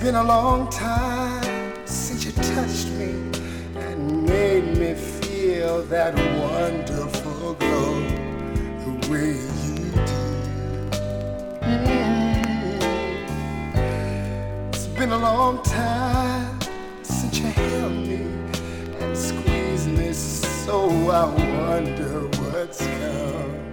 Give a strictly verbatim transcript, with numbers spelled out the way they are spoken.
been a long time since you touched me and made me feel that wonderful glow the way you do. Mm. It's been a long time since you held me and squeezed me, so I wonder what's come.